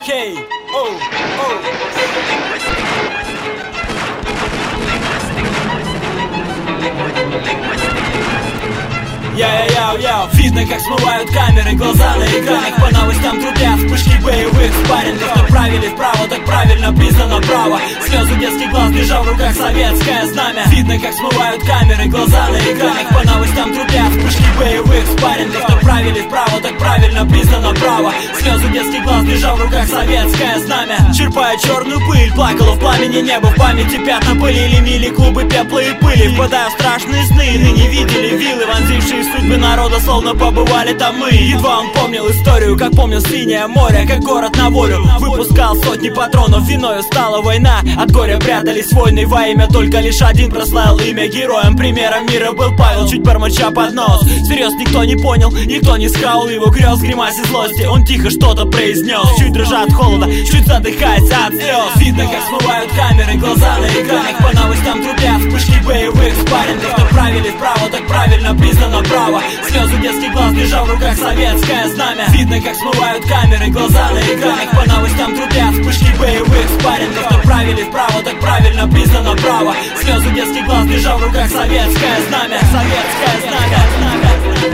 Видно, как смывают камеры, глаза на экранах, по новостям трубят вспышки боевых спаррингов. Направили вправо, так правильно признано право. Слезы детских глаз, держа в руках советское знамя. Видно, как смывают камеры, глаза на экранах, по новостям трубят вспышки боевых спаррингов. Направили вправо, так правильно признано право. Слезы детских глаз, держа в руках советское знамя. Черпая черную пыль, плакала в пламени небо, в памяти пятна пылили мили клубы пепла и пыли. Впадая в страшные сны, ныне видели вилы, вонзившие судьбы народа, словно побывали там мы. Едва он помнил историю, как помнил синее море, как город на волю выпускал сотни патронов. Виною стала война, от горя прятались войны во имя. Только лишь один прославил имя героем. Примером мира был Павел, чуть бормоча под нос. Всерьез никто не понял, никто не схавал его грез, гримасе злости. Он тихо что-то произнес, чуть дрожа от холода, чуть задыхаясь от слез. Видно, как смывают камеры, глаза на экранах, по новостям трубят вспышки боевых спаррингов. Направили вправо, так правильно признано право. Слезы детских глаз, держа в руках советское знамя. Видно, как смывают камеры, глаза на экранах, по новостям трубят вспышки боевых спаррингов. Направили вправо, так правильно признано право. Слезы детских глаз, держа в руках советское знамя. Советское знамя.